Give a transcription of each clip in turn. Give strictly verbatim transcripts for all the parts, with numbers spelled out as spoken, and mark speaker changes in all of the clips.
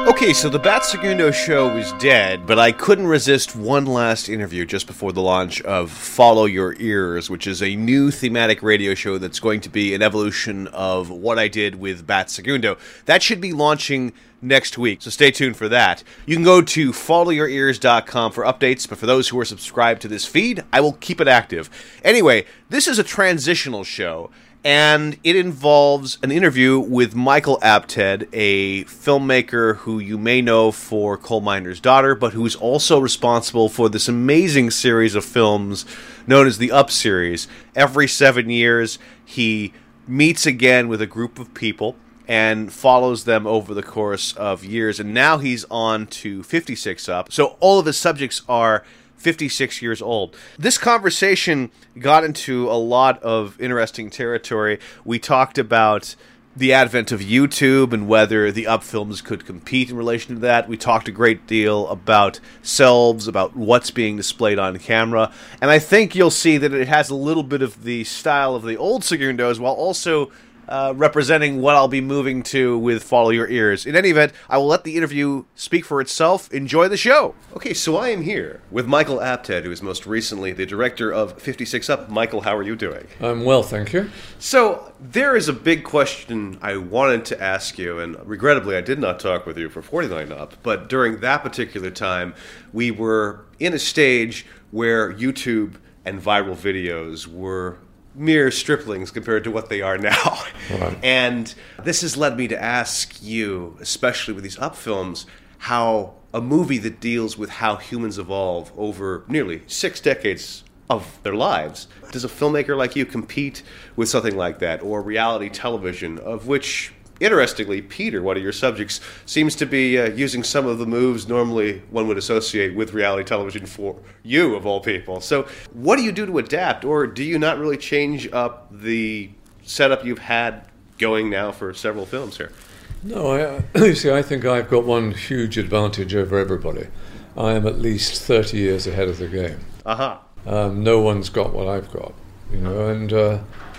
Speaker 1: Okay, so the Bat Segundo show is dead, but I couldn't resist one last interview just before the launch of Follow Your Ears, which is a new thematic radio show that's going to be an evolution of what I did with Bat Segundo. That should be launching next week, so stay tuned for that. You can go to follow your ears dot com for updates, but for those who are subscribed to this feed, I will keep it active. Anyway, this is a transitional show, and it involves an interview with Michael Apted, a filmmaker who you may know for Coal Miner's Daughter, but who's also responsible for this amazing series of films known as the Up series. Every seven years, he meets again with a group of people and follows them over the course of years, and now he's on to fifty-six Up. So all of his subjects are fifty-six years old. This conversation got into a lot of interesting territory. We talked about the advent of YouTube and whether the Up films could compete in relation to that. We talked a great deal about selves, about what's being displayed on camera, and I think you'll see that it has a little bit of the style of the old Segundos while also Uh, representing what I'll be moving to with Follow Your Ears. In any event, I will let the interview speak for itself. Enjoy the show. Okay, so I am here with Michael Apted, who is most recently the director of fifty-six Up. Michael, how are you doing?
Speaker 2: I'm well, thank you.
Speaker 1: So, there is a big question I wanted to ask you, and regrettably I did not talk with you for forty-nine Up, but during that particular time, we were in a stage where YouTube and viral videos were mere striplings compared to what they are now.
Speaker 2: Right.
Speaker 1: And this has led me to ask you, especially with these Up films, how a movie that deals with how humans evolve over nearly six decades of their lives, does a filmmaker like you compete with something like that, or reality television, of which, interestingly, Peter, one of your subjects, seems to be uh, using some of the moves normally one would associate with reality television for you, of all people. So what do you do to adapt, or do you not really change up the setup you've had going now for several films here?
Speaker 2: No, I, you see, I think I've got one huge advantage over everybody. I am at least thirty years ahead of the game.
Speaker 1: Uh-huh.
Speaker 2: Um, no one's got what I've got, you know, and uh,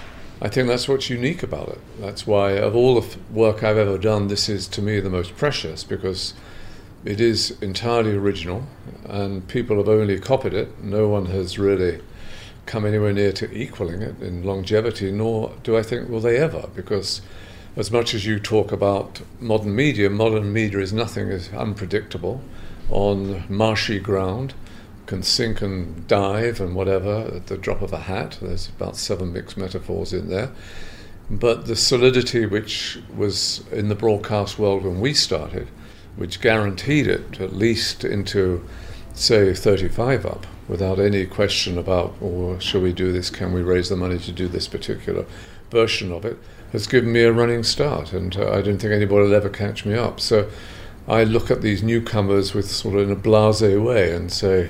Speaker 2: I think that's what's unique about it. That's why, of all the f- work I've ever done, this is, to me, the most precious, because it is entirely original, and people have only copied it. No one has really come anywhere near to equaling it in longevity, nor do I think will they ever, because as much as you talk about modern media, modern media is nothing is unpredictable, on marshy ground, can sink and dive and whatever at the drop of a hat. There's about seven mixed metaphors in there. But the solidity which was in the broadcast world when we started, which guaranteed it at least into, say, thirty-five Up, without any question about, or shall we do this, can we raise the money to do this particular version of it, has given me a running start, and uh, I don't think anybody will ever catch me up. So I look at these newcomers with sort of in a blasé way and say,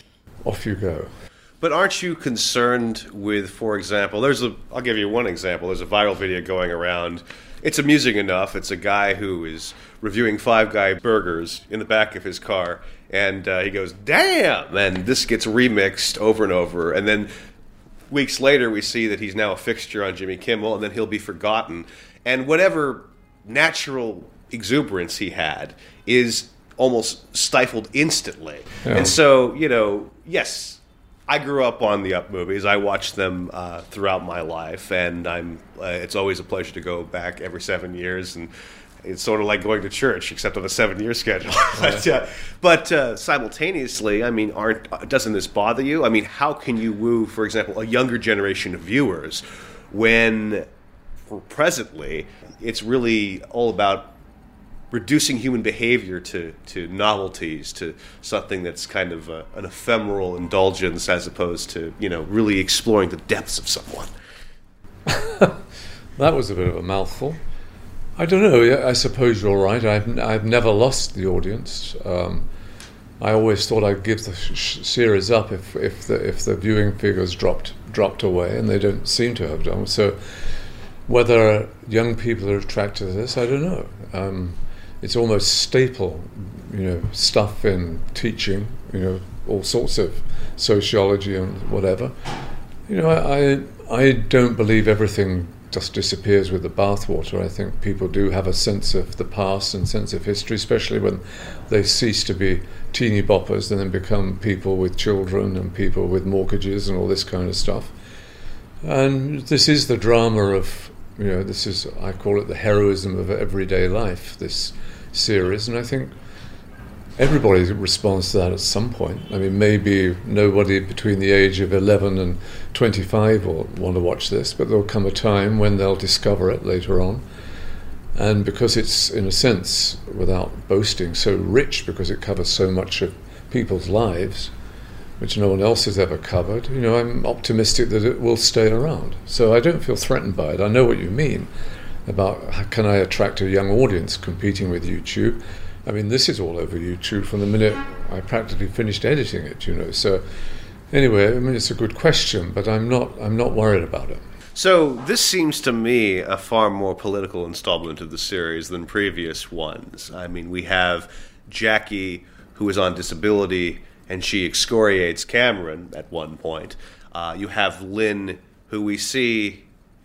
Speaker 2: off you go.
Speaker 1: But aren't you concerned with, for example, there's a, I'll give you one example, there's a viral video going around. It's amusing enough. It's a guy who is reviewing Five Guy burgers in the back of his car, and uh, he goes, damn! And this gets remixed over and over, and then weeks later we see that he's now a fixture on Jimmy Kimmel, and then he'll be forgotten. And whatever natural exuberance he had is almost stifled instantly. Yeah. And so, you know, yes, I grew up on the Up movies. I watched them uh, throughout my life, and I'm. Uh, it's always a pleasure to go back every seven years, and it's sort of like going to church, except on a seven-year schedule. but uh, but uh, simultaneously, I mean, aren't doesn't this bother you? I mean, how can you woo, for example, a younger generation of viewers when, for presently, it's really all about reducing human behavior to, to novelties, to something that's kind of a, an ephemeral indulgence, as opposed to, you know, really exploring the depths of someone?
Speaker 2: That was a bit of a mouthful. I don't know. I suppose you're right. I've I've never lost the audience. Um, I always thought I'd give the sh- series up if if the if the viewing figures dropped dropped away, and they don't seem to have done. So whether young people are attracted to this, I don't know. Um, It's almost staple, you know, stuff in teaching, you know, all sorts of sociology and whatever. You know, I I don't believe everything just disappears with the bathwater. I think people do have a sense of the past and sense of history, especially when they cease to be teeny boppers and then become people with children and people with mortgages and all this kind of stuff. And this is the drama of, you know, this is, I call it the heroism of everyday life, this series. And I think everybody responds to that at some point. I mean, maybe nobody between the age of eleven and twenty-five will want to watch this, but there'll come a time when they'll discover it later on. And because it's, in a sense, without boasting, so rich, because it covers so much of people's lives, which no one else has ever covered, you know, I'm optimistic that it will stay around. So I don't feel threatened by it. I know what you mean about how can I attract a young audience competing with YouTube. I mean, this is all over YouTube from the minute I practically finished editing it, you know. So anyway, I mean, it's a good question, but I'm not I'm not worried about it.
Speaker 1: So this seems to me a far more political installment of the series than previous ones. I mean, we have Jackie, who is on disability, and she excoriates Cameron at one point. Uh, you have Lynn, who we see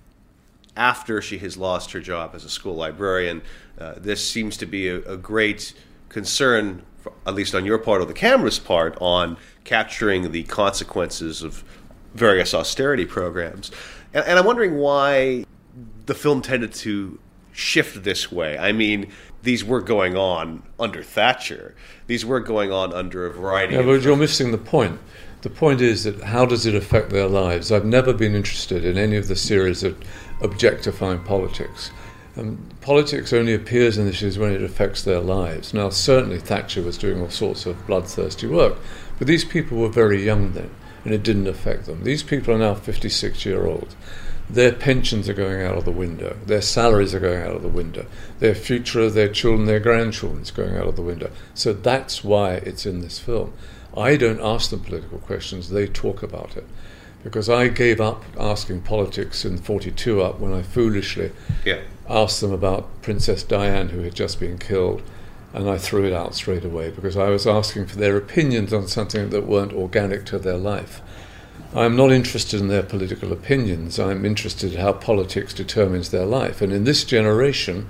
Speaker 1: after she has lost her job as a school librarian. Uh, this seems to be a, a great concern, for, at least on your part or the camera's part, on capturing the consequences of various austerity programs. And, and I'm wondering why the film tended to shift this way. I mean, these were going on under Thatcher. These were going on under a variety
Speaker 2: yeah,
Speaker 1: of...
Speaker 2: but you're missing the point. The point is that how does it affect their lives? I've never been interested in any of the series of objectifying politics. Um, politics only appears in this series when it affects their lives. Now, certainly Thatcher was doing all sorts of bloodthirsty work, but these people were very young then, and it didn't affect them. These people are now fifty-six-year-olds. Their pensions are going out of the window. Their salaries are going out of the window. Their future of their children, their grandchildren is going out of the window. So that's why it's in this film. I don't ask them political questions. They talk about it. Because I gave up asking politics in forty-two up when I foolishly
Speaker 1: yeah.
Speaker 2: asked them about Princess Diane, who had just been killed, and I threw it out straight away because I was asking for their opinions on something that weren't organic to their life. I'm not interested in their political opinions. I'm interested in how politics determines their life. And in this generation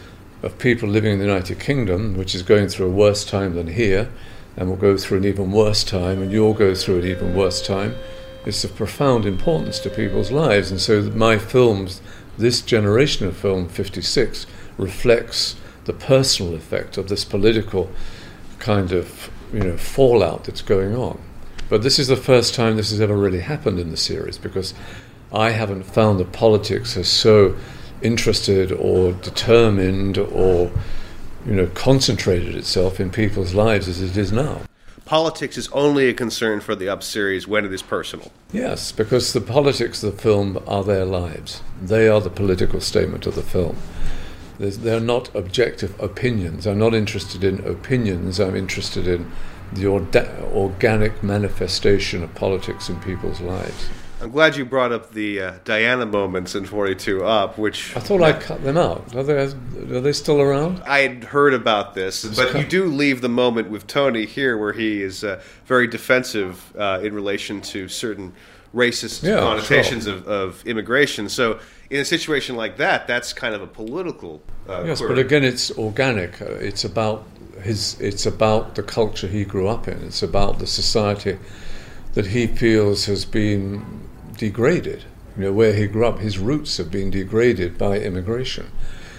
Speaker 2: of people living in the United Kingdom, which is going through a worse time than here, and will go through an even worse time, and you'll go through an even worse time, it's of profound importance to people's lives. And so my films, this generation of film, fifty-six, reflects the personal effect of this political kind of, you know, fallout that's going on. But this is the first time this has ever really happened in the series, because I haven't found that politics has so interested or determined or, you know, concentrated itself in people's lives as it is now.
Speaker 1: Politics is only a concern for the Up series when it is personal.
Speaker 2: Yes, because the politics of the film are their lives. They are the political statement of the film. There's, they're not objective opinions. I'm not interested in opinions. I'm interested in the orda- organic manifestation of politics in people's lives.
Speaker 1: I'm glad you brought up the uh, Diana moments in forty-two Up, which...
Speaker 2: I thought I cut them out. Are they, are they still around?
Speaker 1: I had heard about this, it's but cut. You do leave the moment with Tony here where he is uh, very defensive uh, in relation to certain racist yeah, connotations sure. of, of immigration. So in a situation like that, that's kind of a political... Uh,
Speaker 2: yes,
Speaker 1: query.
Speaker 2: But again, it's organic. Uh, it's about his. It's about the culture he grew up in. It's about the society that he feels has been degraded. You know, where he grew up, his roots have been degraded by immigration.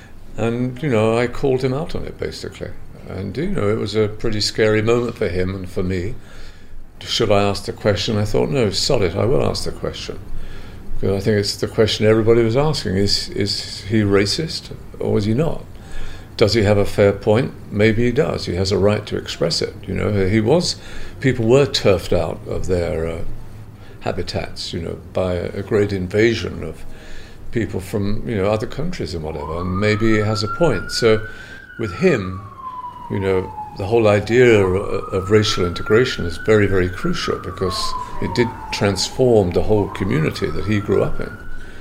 Speaker 2: And, you know, I called him out on it, basically. And, you know, it was a pretty scary moment for him and for me. Should I ask the question? I thought, no, sod it, I will ask the question. Because I think it's the question everybody was asking. Is, is he racist or is he not? Does he have a fair point? Maybe he does. He has a right to express it. You know, he was, people were turfed out of their uh, habitats, you know, by a, a great invasion of people from, you know, other countries and whatever. And maybe he has a point. So with him, you know, the whole idea of, of racial integration is very, very crucial because it did transform the whole community that he grew up in.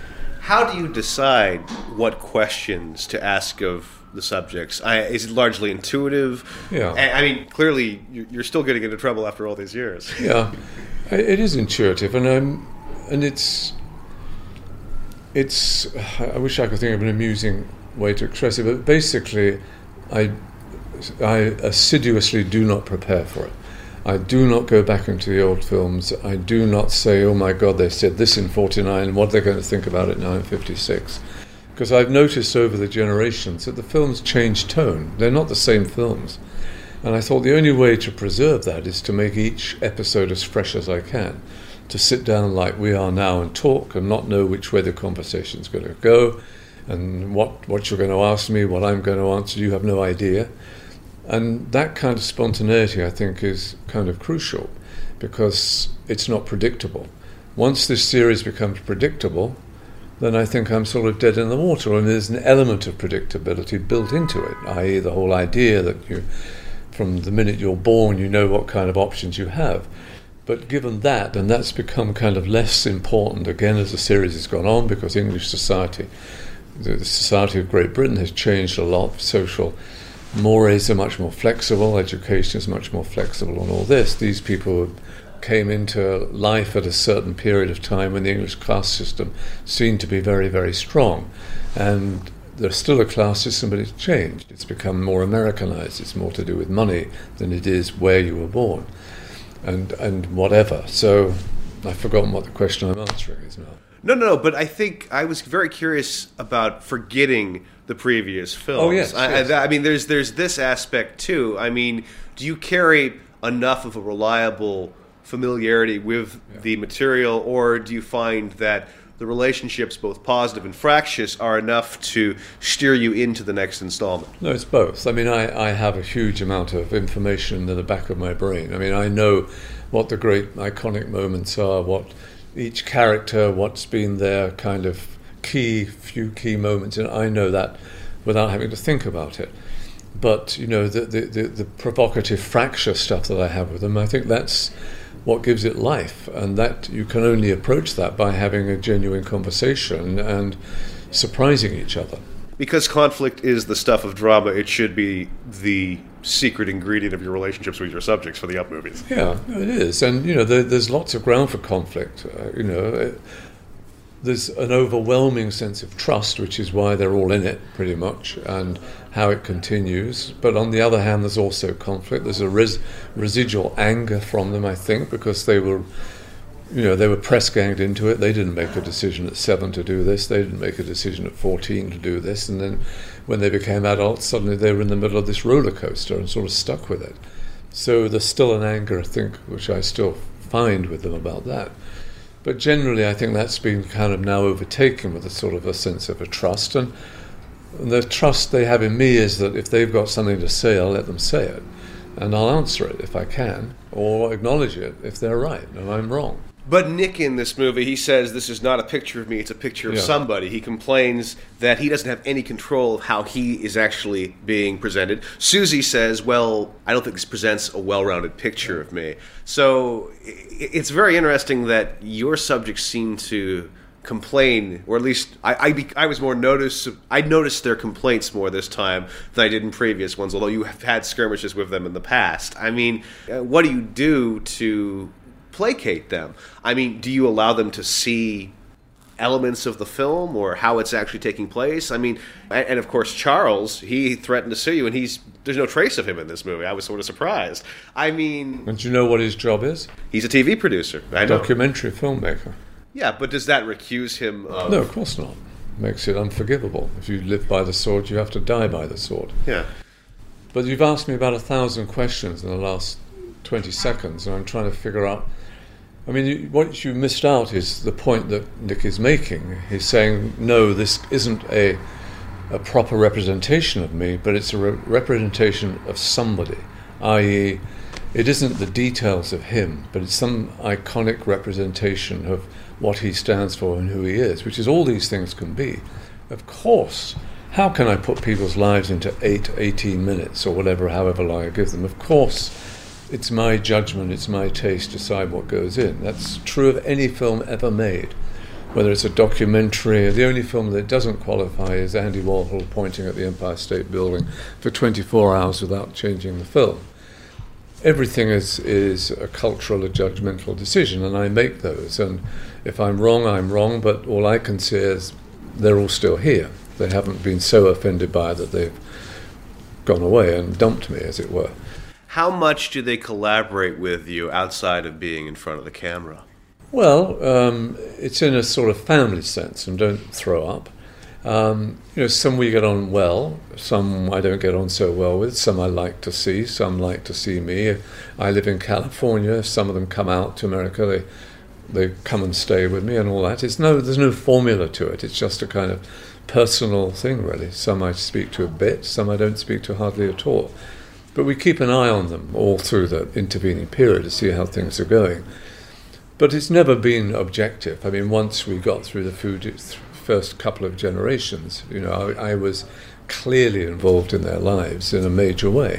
Speaker 1: How do you decide what questions to ask of the subjects? I, is it largely intuitive?
Speaker 2: Yeah.
Speaker 1: I, I mean, clearly you're still getting into trouble after all these years.
Speaker 2: Yeah, it is intuitive, and um, and it's It's, I wish I could think of an amusing way to express it, but basically I, I assiduously do not prepare for it. I do not go back into the old films. I do not say, oh my God, they said this in forty-nine, what are they going to think about it now in fifty-six? Because I've noticed over the generations that the films change tone. They're not the same films. And I thought the only way to preserve that is to make each episode as fresh as I can. To sit down like we are now and talk and not know which way the conversation's going to go and what, what you're going to ask me, what I'm going to answer. You have no idea. And that kind of spontaneity, I think, is kind of crucial because it's not predictable. Once this series becomes predictable, then I think I'm sort of dead in the water, and there's an element of predictability built into it, that is the whole idea that you, from the minute you're born, you know what kind of options you have. But given that, and that's become kind of less important again as the series has gone on, because English society, the society of Great Britain has changed a lot, social mores are much more flexible, education is much more flexible on all this. These people came into life at a certain period of time when the English class system seemed to be very, very strong. And there's still a class system, but it's changed. It's become more Americanized. It's more to do with money than it is where you were born and, and whatever. So I've forgotten what the question I'm answering is now.
Speaker 1: No, no, no, but I think I was very curious about forgetting the previous films.
Speaker 2: Oh, yes,
Speaker 1: I,
Speaker 2: yes.
Speaker 1: I, I mean, there's there's this aspect, too. I mean, do you carry enough of a reliable familiarity with
Speaker 2: yeah.
Speaker 1: the material, or do you find that the relationships, both positive and fractious, are enough to steer you into the next installment?
Speaker 2: No, it's both. I mean, I, I have a huge amount of information in the back of my brain. I mean, I know what the great iconic moments are, what each character, what's been their kind of key, few key moments, and I know that without having to think about it. But, you know, the, the, the, the provocative fractious stuff that I have with them, I think that's what gives it life, and that you can only approach that by having a genuine conversation and surprising each other.
Speaker 1: Because conflict is the stuff of drama, it should be the secret ingredient of your relationships with your subjects for the Up movies.
Speaker 2: Yeah, it is. And, you know, there, there's lots of ground for conflict. Uh, you know, it, there's an overwhelming sense of trust, which is why they're all in it, pretty much, and how it continues. But on the other hand, there's also conflict. There's a res- residual anger from them, I think, because they were, you know, they were press-ganged into it. They didn't make a decision at seven to do this. They didn't make a decision at fourteen to do this. And then when they became adults, suddenly they were in the middle of this roller coaster and sort of stuck with it. So there's still an anger, I think, which I still find with them about that. But generally, I think that's been kind of now overtaken with a sort of a sense of a trust. And the trust they have in me is that if they've got something to say, I'll let them say it. And I'll answer it if I can, or acknowledge it if they're right and I'm wrong.
Speaker 1: But Nick in this movie, he says, this is not a picture of me, it's a picture of
Speaker 2: Yeah.
Speaker 1: somebody. He complains that he doesn't have any control of how he is actually being presented. Susie says, well, I don't think this presents a well-rounded picture of me. So i- it's very interesting that your subjects seem to complain, or at least I, I, be, I was more notice. I noticed their complaints more this time than I did in previous ones, although you have had skirmishes with them in the past. I mean, uh, what do you do to placate them? I mean, do you allow them to see elements of the film or how it's actually taking place? I mean, and, and of course Charles, he threatened to sue you, and he's there's no trace of him in this movie. I was sort of surprised. I mean,
Speaker 2: And do you know what his job is?
Speaker 1: he's a T V producer. I know.
Speaker 2: Documentary filmmaker.
Speaker 1: Yeah, but does that recuse him of...
Speaker 2: No, of course not. Makes it unforgivable. If you live by the sword, you have to die by the sword.
Speaker 1: Yeah.
Speaker 2: But you've asked me about a thousand questions in the last twenty seconds, and I'm trying to figure out... I mean, you, what you missed out is the point that Nick is making. He's saying, no, this isn't a, a proper representation of me, but it's a re- representation of somebody, that is, it isn't the details of him, but it's some iconic representation of what he stands for and who he is, which is all these things can be. Of course, how can I put people's lives into eight, eighteen minutes or whatever, however long I give them? Of course, it's my judgment, it's my taste to decide what goes in. That's true of any film ever made, whether it's a documentary. The only film that doesn't qualify is Andy Warhol pointing at the Empire State Building for twenty-four hours without changing the film. Everything is, is a cultural or judgmental decision, and I make those. And if I'm wrong, I'm wrong, but all I can say is they're all still here. They haven't been so offended by it that they've gone away and dumped me, as it were.
Speaker 1: How much do they collaborate with you outside of being in front of the camera?
Speaker 2: Well, um, it's in a sort of family sense, and don't throw up. Um, you know, some we get on well, some I don't get on so well with, some I like to see, some like to see me. I live in California, some of them come out to America, they they come and stay with me and all that. It's no, there's no formula to it, it's just a kind of personal thing really. Some I speak to a bit, some I don't speak to hardly at all. But we keep an eye on them all through the intervening period to see how things are going. But it's never been objective. I mean, once we got through the food, first couple of generations, you know, I, I was clearly involved in their lives in a major way.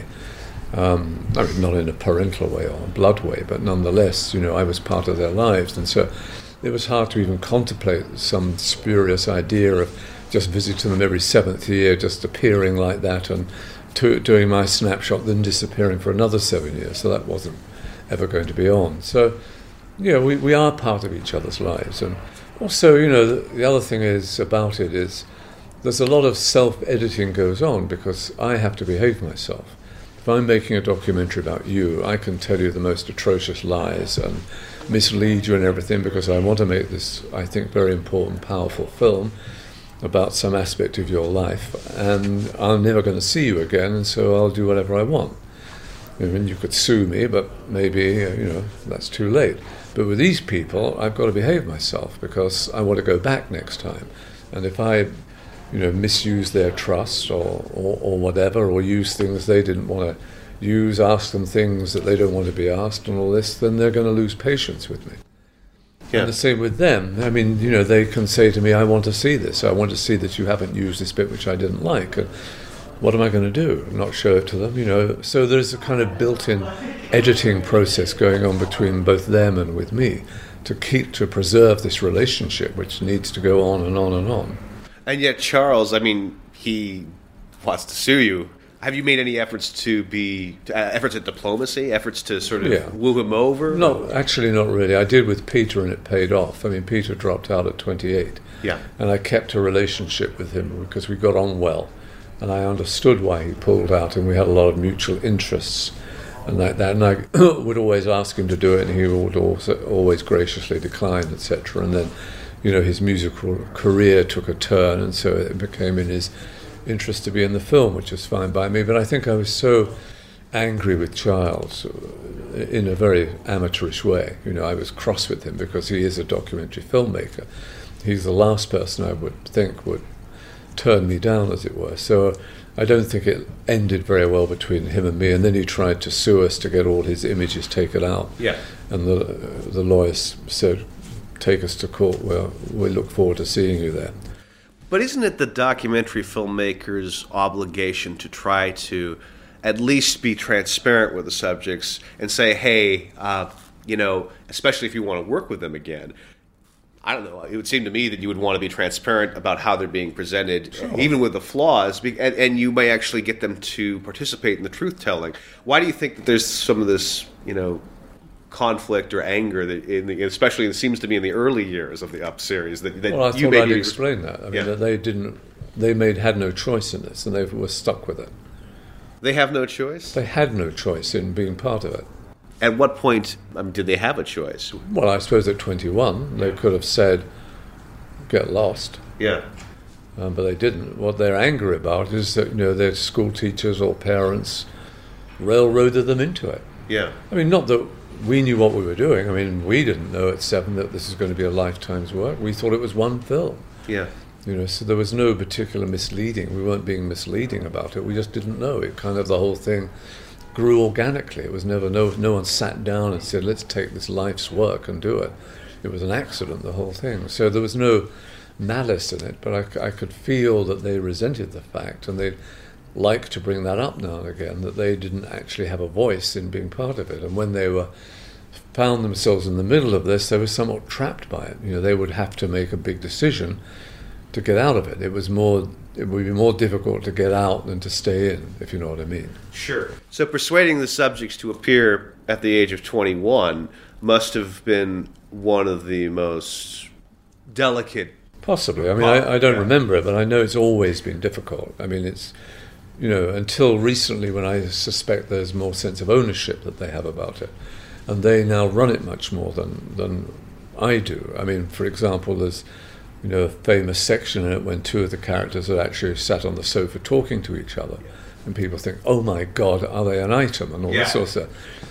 Speaker 2: Um, I mean, not in a parental way or a blood way, but nonetheless, you know, I was part of their lives. And so it was hard to even contemplate some spurious idea of just visiting them every seventh year, just appearing like that and to, doing my snapshot, then disappearing for another seven years. So that wasn't ever going to be on. So, you know, we, we are part of each other's lives. And also, you know, the, the other thing is about it is there's a lot of self-editing goes on because I have to behave myself. If I'm making a documentary about you, I can tell you the most atrocious lies and mislead you and everything because I want to make this, I think, very important, powerful film about some aspect of your life, and I'm never going to see you again, and so I'll do whatever I want. I mean, you could sue me, but maybe, you know, that's too late. But with these people, I've got to behave myself because I want to go back next time. And if I, you know, misuse their trust or, or, or whatever, or use things they didn't want to use, ask them things that they don't want to be asked and all this, then they're going to lose patience with me. Yeah. And the same with them. I mean, you know, they can say to me, I want to see this. I want to see that you haven't used this bit which I didn't like. And what am I going to do? Not show it to them, you know. So there's a kind of built-in editing process going on between both them and with me to keep, to preserve this relationship, which needs to go on and on and on.
Speaker 1: And yet Charles, I mean, he wants to sue you. Have you made any efforts to be, uh, efforts at diplomacy, efforts to sort of yeah. woo him over?
Speaker 2: No, actually not really. I did with Peter and it paid off. I mean, Peter dropped out at twenty-eight.
Speaker 1: Yeah. And
Speaker 2: I kept a relationship with him because we got on well. And I understood why he pulled out, and we had a lot of mutual interests and like that. And I would always ask him to do it, and he would also always graciously decline, et cetera. And then, you know, his musical career took a turn, and so it became in his interest to be in the film, which was fine by me. But I think I was so angry with Charles in a very amateurish way. You know, I was cross with him because he is a documentary filmmaker. He's the last person I would think would turn me down, as it were. So I don't think it ended very well between him and me. And then he tried to sue us to get all his images taken out.
Speaker 1: Yeah.
Speaker 2: And the the lawyers said, take us to court. Well, we look forward to seeing you there.
Speaker 1: But isn't it the documentary filmmaker's obligation to try to at least be transparent with the subjects and say, hey, uh, you know, especially if you want to work with them again, I don't know, it would seem to me that you would want to be transparent about how they're being presented, sure. even with the flaws, and, and you may actually get them to participate in the truth-telling. Why do you think that there's some of this, you know, conflict or anger, that in the, especially it seems to be in the early years of the Up series, that, that
Speaker 2: well, I
Speaker 1: you
Speaker 2: thought I'd
Speaker 1: be,
Speaker 2: explain that. I mean,
Speaker 1: yeah.
Speaker 2: that they didn't, they made had no choice in this, and they were stuck with it.
Speaker 1: They have no choice?
Speaker 2: They had no choice in being part of it.
Speaker 1: At what point I mean, did they have a choice?
Speaker 2: Well, I suppose at twenty-one, they could have said, get lost.
Speaker 1: Yeah.
Speaker 2: Um, but they didn't. What they're angry about is that, you know, their school teachers or parents railroaded them into it.
Speaker 1: Yeah.
Speaker 2: I mean, not that we knew what we were doing. I mean, we didn't know at seven that this was going to be a lifetime's work. We thought it was one film.
Speaker 1: Yeah.
Speaker 2: You know, so there was no particular misleading. We weren't being misleading about it. We just didn't know. It kind of, the whole thing grew organically. It was never, no, no one sat down and said, let's take this life's work and do it. It was an accident, the whole thing. So there was no malice in it, but I, I could feel that they resented the fact, and they'd like to bring that up now and again, that they didn't actually have a voice in being part of it. And when they were found themselves in the middle of this, they were somewhat trapped by it. You know, they would have to make a big decision to get out of it. It was more, it would be more difficult to get out than to stay in, if you know what I mean.
Speaker 1: Sure. So persuading the subjects to appear at the age of twenty-one must have been one of the most delicate
Speaker 2: Possibly. I mean, I, I don't yeah. remember it, but I know it's always been difficult. I mean, it's, you know, until recently when I suspect there's more sense of ownership that they have about it. And they now run it much more than, than I do. I mean, for example, there's, you know, a famous section in it when two of the characters had actually sat on the sofa talking to each other. And people think, oh my God, are they an item? And all yeah. this sort of stuff.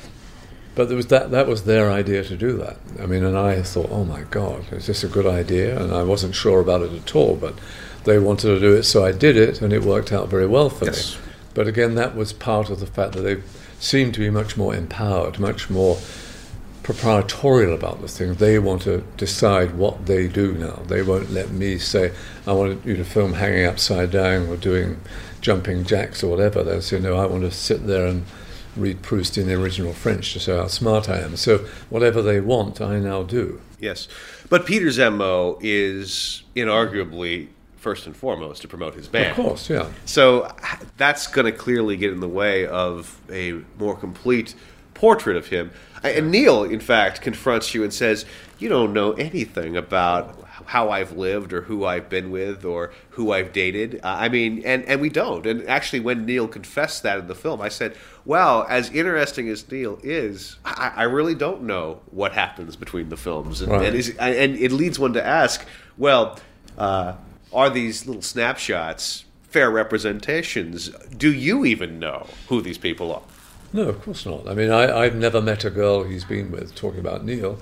Speaker 2: But there was that, that was their idea to do that. I mean, and I thought, oh my God, is this a good idea? And I wasn't sure about it at all, but they wanted to do it, so I did it, and it worked out very well for yes. me. But again, that was part of the fact that they seemed to be much more empowered, much more proprietorial about the thing. They want to decide what they do now. They won't let me say, I want you to film hanging upside down or doing jumping jacks or whatever. They'll say, no, I want to sit there and read Proust in the original French to show how smart I am. So whatever they want, I now do.
Speaker 1: Yes. But Peter's M O is inarguably, first and foremost, to promote his band.
Speaker 2: Of course, yeah.
Speaker 1: So that's going to clearly get in the way of a more complete portrait of him. And Neil, in fact, confronts you and says, you don't know anything about how I've lived or who I've been with or who I've dated. Uh, I mean, and, and we don't. And actually, when Neil confessed that in the film, I said, wow, as interesting as Neil is, I, I really don't know what happens between the films. And,
Speaker 2: right.
Speaker 1: and, is, and it leads one to ask, well, uh, are these little snapshots fair representations? Do you even know who these people are?
Speaker 2: No, of course not. I mean, I, I've never met a girl he's been with, talking about Neil.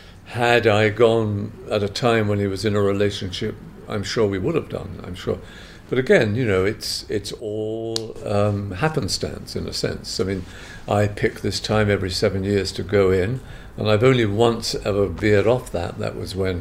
Speaker 2: Had I gone at a time when he was in a relationship, I'm sure we would have done, I'm sure. But again, you know, it's it's all um, happenstance in a sense. I mean, I pick this time every seven years to go in, and I've only once ever veered off that. That was when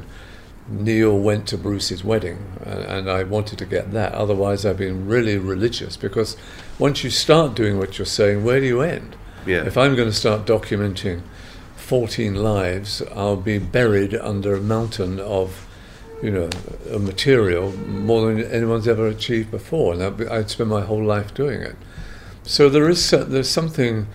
Speaker 2: Neil went to Bruce's wedding, and, and I wanted to get that. Otherwise, I've been really religious, because once you start doing what you're saying, where do you end?
Speaker 1: Yeah.
Speaker 2: If I'm going to start documenting fourteen lives, I'll be buried under a mountain of, you know, of material more than anyone's ever achieved before, and I'd, be, I'd spend my whole life doing it. So there is there's something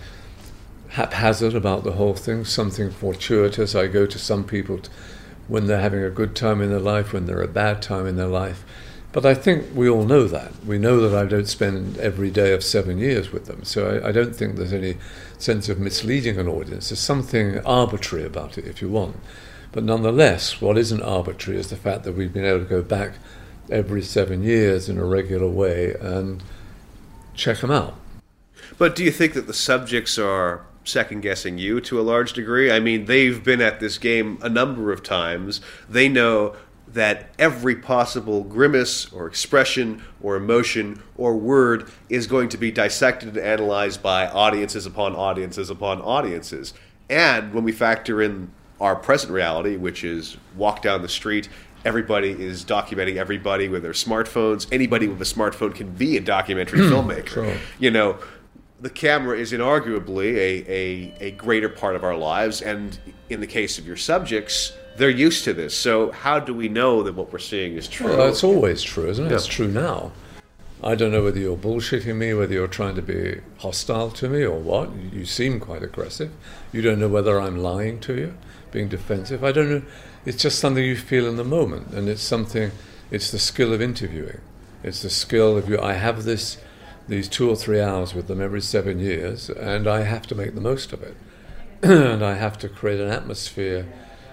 Speaker 2: haphazard about the whole thing, something fortuitous. I go to some people t- when they're having a good time in their life, when they're a bad time in their life. But I think we all know that. We know that I don't spend every day of seven years with them. So I, I don't think there's any sense of misleading an audience. There's something arbitrary about it, if you want. But nonetheless, what isn't arbitrary is the fact that we've been able to go back every seven years in a regular way and check them out.
Speaker 1: But do you think that the subjects are second-guessing you to a large degree? I mean, they've been at this game a number of times. They know that every possible grimace or expression or emotion or word is going to be dissected and analyzed by audiences upon audiences upon audiences. And when we factor in our present reality, which is walk down the street, everybody is documenting everybody with their smartphones. Anybody with a smartphone can be a documentary filmmaker.
Speaker 2: Sure.
Speaker 1: You know, the camera is inarguably a, a, a greater part of our lives, and in the case of your subjects, they're used to this. So how do we know that what we're seeing is true?
Speaker 2: Well, it's always true, isn't it?
Speaker 1: Yeah.
Speaker 2: It's true now. I don't know whether you're bullshitting me, whether you're trying to be hostile to me or what. You seem quite aggressive. You don't know whether I'm lying to you, being defensive. I don't know. It's just something you feel in the moment, and it's something, it's the skill of interviewing. It's the skill of you. I have this, these two or three hours with them every seven years, and I have to make the most of it. And I have to create an atmosphere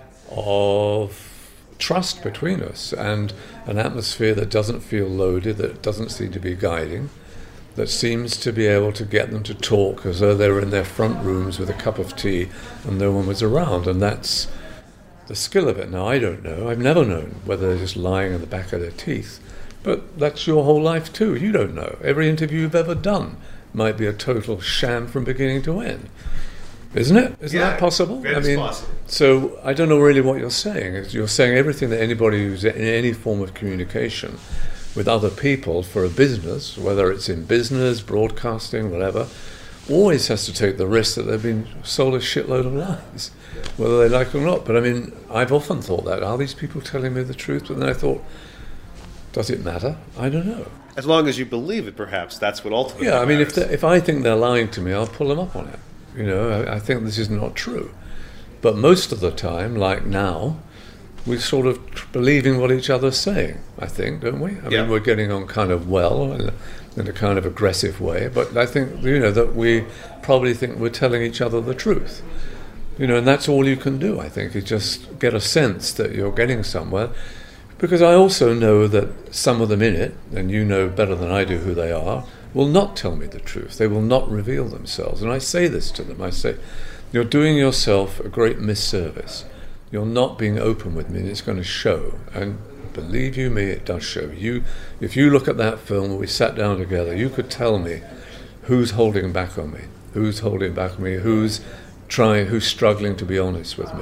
Speaker 2: of trust between us, and an atmosphere that doesn't feel loaded, that doesn't seem to be guiding, that seems to be able to get them to talk as though they were in their front rooms with a cup of tea and no one was around. And that's the skill of it. Now, I don't know. I've never known whether they're just lying in the back of their teeth. But that's your whole life too. You don't know. Every interview you've ever done might be a total sham from beginning to end. Isn't it? Isn't
Speaker 1: yeah,
Speaker 2: that possible?
Speaker 1: I
Speaker 2: mean,
Speaker 1: possible.
Speaker 2: So I don't know really what you're saying. You're saying everything that anybody who's in any form of communication with other people for a business, whether it's in business, broadcasting, whatever, always has to take the risk that they've been sold a shitload of lies, whether they like it or not. But I mean, I've often thought that. Are these people telling me the truth? But then I thought, does it matter? I don't know.
Speaker 1: As long as you believe it, perhaps, that's what ultimately
Speaker 2: Yeah, I mean, if
Speaker 1: matters.
Speaker 2: if I think they're lying to me, I'll pull them up on it. You know, I, I think this is not true. But most of the time, like now, we're sort of believing what each other's saying, I think, don't we? I
Speaker 1: yeah.
Speaker 2: mean, we're getting on kind of well in a, in a kind of aggressive way, but I think, you know, that we probably think we're telling each other the truth. You know, and that's all you can do, I think, is just get a sense that you're getting somewhere. Because I also know that some of them in it, and you know better than I do who they are, will not tell me the truth. They will not reveal themselves. And I say this to them. I say, you're doing yourself a great misservice. You're not being open with me, and it's going to show. And believe you me, it does show. You, if you look at that film, we sat down together, you could tell me who's holding back on me, who's holding back on me, who's trying, who's struggling to be honest with me.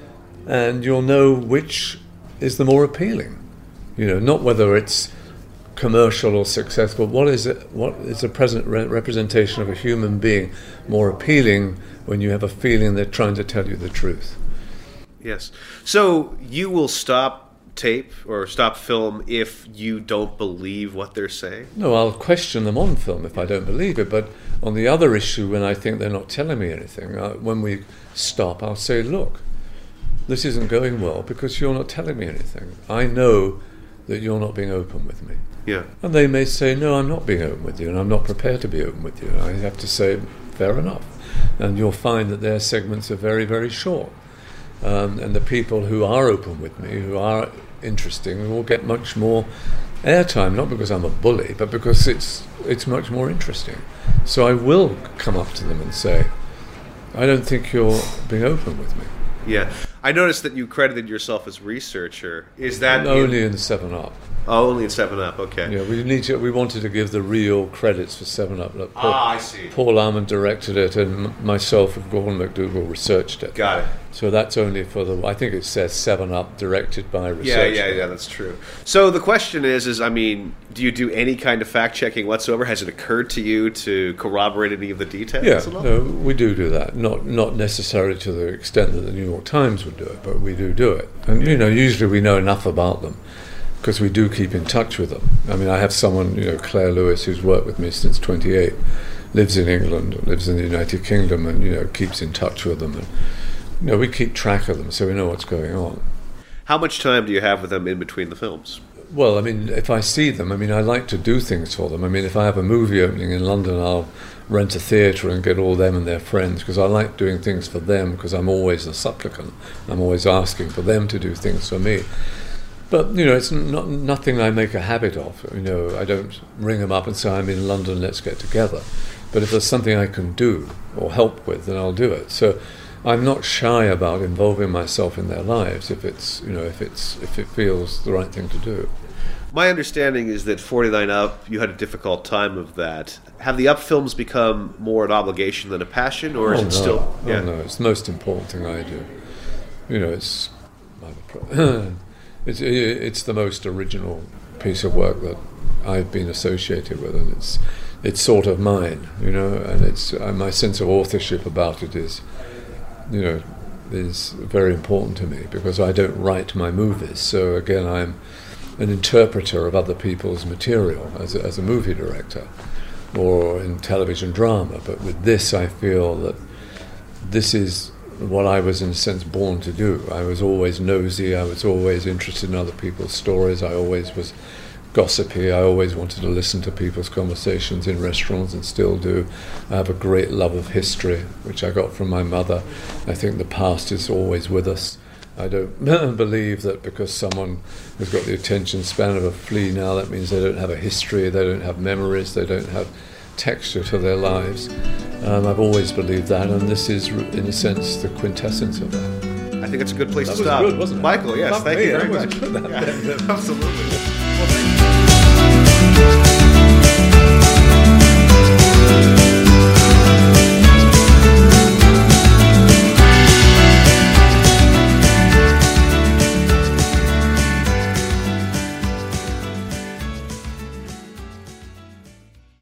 Speaker 2: And you'll know which is the more appealing. You know, not whether it's commercial or successful. What is it? What is the present re- representation of a human being more appealing when you have a feeling they're trying to tell you the truth?
Speaker 1: Yes. So you will stop tape or stop film if you don't believe what they're saying?
Speaker 2: No, I'll question them on film if I don't believe it. But on the other issue, when I think they're not telling me anything, uh, when we stop, I'll say, look, this isn't going well because you're not telling me anything. I know that you're not being open with me.
Speaker 1: Yeah.
Speaker 2: And they may say, no, I'm not being open with you, and I'm not prepared to be open with you. And I have to say, fair enough. And you'll find that their segments are very, very short. Um, and the people who are open with me, who are interesting, will get much more airtime, not because I'm a bully, but because it's it's much more interesting. So I will come up to them and say, I don't think you're being open with me.
Speaker 1: Yeah. I noticed that you credited yourself as researcher. Is that
Speaker 2: and only in, in seven up?
Speaker 1: Oh, only in seven up, okay.
Speaker 2: Yeah, we need to, we wanted to give the real credits for seven up. Like Paul,
Speaker 1: ah, I see.
Speaker 2: Paul Armand directed it, and m- myself and Gordon McDougall researched it.
Speaker 1: Got it.
Speaker 2: So that's only for the, I think it says seven up, directed by research.
Speaker 1: Yeah, yeah, yeah, that's true. So the question is, is I mean, do you do any kind of fact-checking whatsoever? Has it occurred to you to corroborate any of the details?
Speaker 2: Yeah, no, we do do that. Not not necessarily to the extent that the New York Times would do it, but we do do it. And, you know, usually we know enough about them because we do keep in touch with them. I mean, I have someone, you know, Claire Lewis, who's worked with me since twenty-eight, lives in England, lives in the United Kingdom, and, you know, keeps in touch with them. And, you know, we keep track of them so we know what's going on.
Speaker 1: How much time do you have with them in between the films?
Speaker 2: Well, I mean, if I see them, I mean, I like to do things for them. I mean, if I have a movie opening in London, I'll rent a theatre and get all them and their friends, because I like doing things for them, because I'm always a supplicant. I'm always asking for them to do things for me. But, you know, it's not nothing I make a habit of. You know, I don't ring them up and say, I'm in London, let's get together. But if there's something I can do or help with, then I'll do it. So I'm not shy about involving myself in their lives if it's, you know, if it's if it feels the right thing to do.
Speaker 1: My understanding is that forty-nine Up, you had a difficult time of that. Have the Up films become more an obligation than a passion, or is
Speaker 2: oh,
Speaker 1: it
Speaker 2: no.
Speaker 1: still?
Speaker 2: Yeah. Oh, no, it's the most important thing I do. You know, it's it's it's the most original piece of work that I've been associated with, and it's it's sort of mine, you know, and it's uh, my sense of authorship about it is, you know, is very important to me because I don't write my movies. So again, I'm an interpreter of other people's material as a, as a movie director or in television drama. But with this, I feel that this is what I was in a sense born to do. I was always nosy, I was always interested in other people's stories, I always was gossipy, I always wanted to listen to people's conversations in restaurants and still do. I have a great love of history, which I got from my mother. I think the past is always with us. I don't believe that because someone has got the attention span of a flea now, that means they don't have a history, they don't have memories, they don't have texture to their lives. Um, I've always believed that, and this is, in a sense, the quintessence of that.
Speaker 1: I think it's a good place
Speaker 2: that
Speaker 1: to
Speaker 2: was
Speaker 1: stop.
Speaker 2: Good, wasn't it?
Speaker 1: Michael, yes,
Speaker 2: Fuck
Speaker 1: thank
Speaker 2: me,
Speaker 1: you very
Speaker 2: that
Speaker 1: much.
Speaker 2: Was good, that
Speaker 1: yeah, absolutely.
Speaker 2: Well,